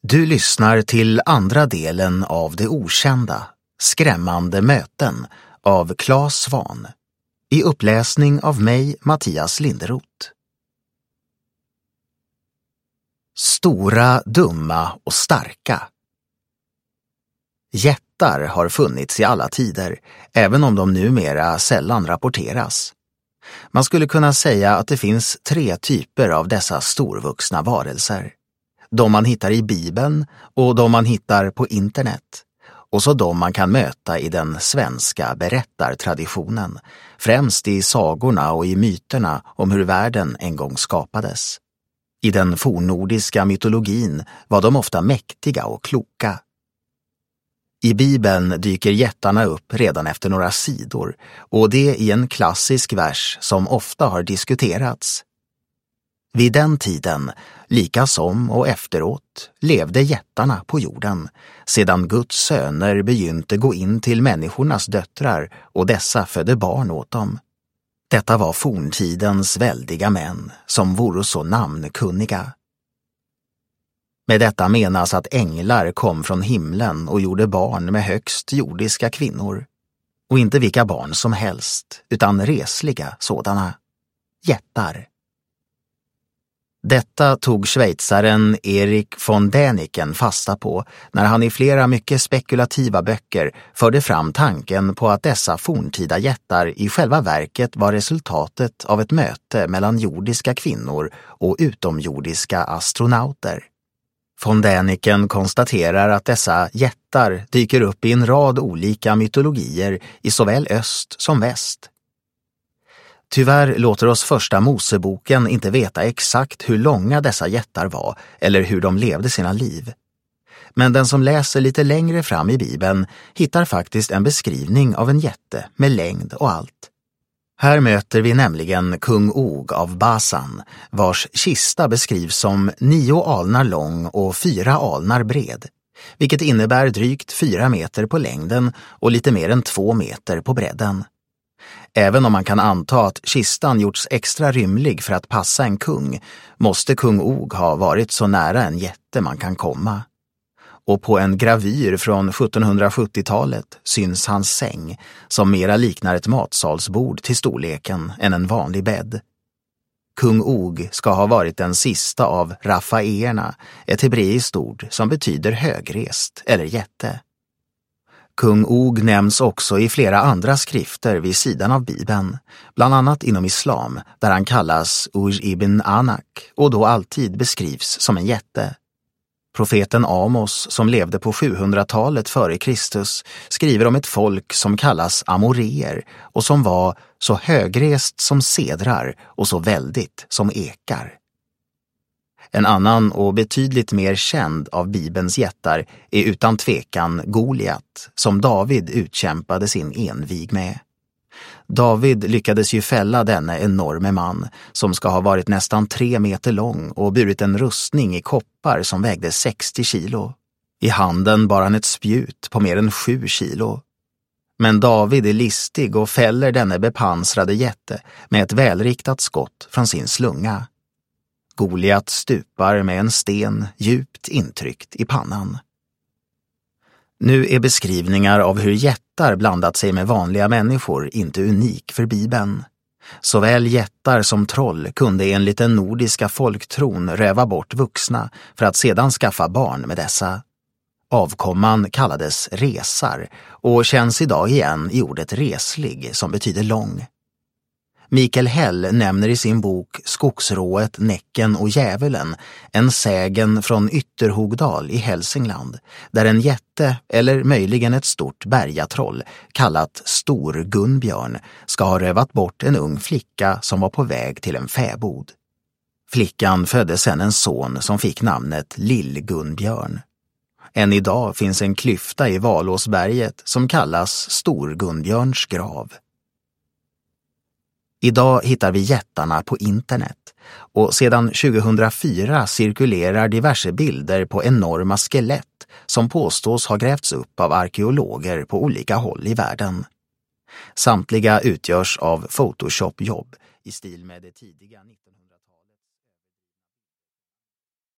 Du lyssnar till andra delen av Det okända, skrämmande möten av Claes Svahn. I uppläsning av mig, Mattias Linderoth. Stora, dumma och starka. Jättar har funnits i alla tider, även om de numera sällan rapporteras. Man skulle kunna säga att det finns 3 typer av dessa storvuxna varelser. De man hittar i Bibeln och de man hittar på internet. Och så de man kan möta i den svenska berättartraditionen, främst i sagorna och i myterna om hur världen en gång skapades. I den fornnordiska mytologin var de ofta mäktiga och kloka. I Bibeln dyker jättarna upp redan efter några sidor, och det i en klassisk vers som ofta har diskuterats. Vid den tiden, lika som och efteråt, levde jättarna på jorden, sedan Guds söner begynte gå in till människornas döttrar och dessa födde barn åt dem. Detta var forntidens väldiga män, som vore så namnkunniga. Med detta menas att änglar kom från himlen och gjorde barn med högst jordiska kvinnor. Och inte vilka barn som helst, utan resliga sådana. Jättar. Detta tog schweizaren Erik von Däniken fasta på när han i flera mycket spekulativa böcker förde fram tanken på att dessa forntida jättar i själva verket var resultatet av ett möte mellan jordiska kvinnor och utomjordiska astronauter. Von Däniken konstaterar att dessa jättar dyker upp i en rad olika mytologier i såväl öst som väst. Tyvärr låter oss första Moseboken inte veta exakt hur långa dessa jättar var eller hur de levde sina liv. Men den som läser lite längre fram i Bibeln hittar faktiskt en beskrivning av en jätte med längd och allt. Här möter vi nämligen kung Og av Basan, vars kista beskrivs som 9 alnar lång och 4 alnar bred, vilket innebär drygt 4 meter på längden och lite mer än 2 meter på bredden. Även om man kan anta att kistan gjorts extra rymlig för att passa en kung, måste kung Og ha varit så nära en jätte man kan komma. Och på en gravyr från 1770-talet syns hans säng, som mera liknar ett matsalsbord till storleken än en vanlig bädd. Kung Og ska ha varit den sista av Rafaeerna, ett hebreiskt ord som betyder högrest eller jätte. Kung Og nämns också i flera andra skrifter vid sidan av Bibeln, bland annat inom islam, där han kallas Uj ibn Anak och då alltid beskrivs som en jätte. Profeten Amos, som levde på 700-talet före Kristus, skriver om ett folk som kallas amoreer och som var så högrest som cedrar och så väldigt som ekar. En annan och betydligt mer känd av Bibelns jättar är utan tvekan Goliat, som David utkämpade sin envig med. David lyckades ju fälla denne enorme man, som ska ha varit nästan 3 meter lång och burit en rustning i koppar som vägde 60 kilo. I handen bar han ett spjut på mer än 7 kilo. Men David är listig och fäller denne bepansrade jätte med ett välriktat skott från sin slunga. Goliat stupar med en sten djupt intryckt i pannan. Nu är beskrivningar av hur jättar blandat sig med vanliga människor inte unik för Bibeln. Såväl jättar som troll kunde enligt den nordiska folktron röva bort vuxna för att sedan skaffa barn med dessa. Avkomman kallades resar och känns idag igen i ordet reslig, som betyder lång. Mikael Hell nämner i sin bok Skogsrået, Näcken och Djävulen en sägen från Ytterhogdal i Hälsingland, där en jätte eller möjligen ett stort bergatroll kallat Stor Gunbjörn ska ha rövat bort en ung flicka som var på väg till en fäbod. Flickan födde sedan en son som fick namnet Lill Gunbjörn. Än idag finns en klyfta i Valåsberget som kallas Stor Gunbjörns grav. Idag hittar vi jättarna på internet och sedan 2004 cirkulerar diverse bilder på enorma skelett som påstås ha grävts upp av arkeologer på olika håll i världen. Samtliga utgörs av Photoshop-jobb i stil med det tidiga 1900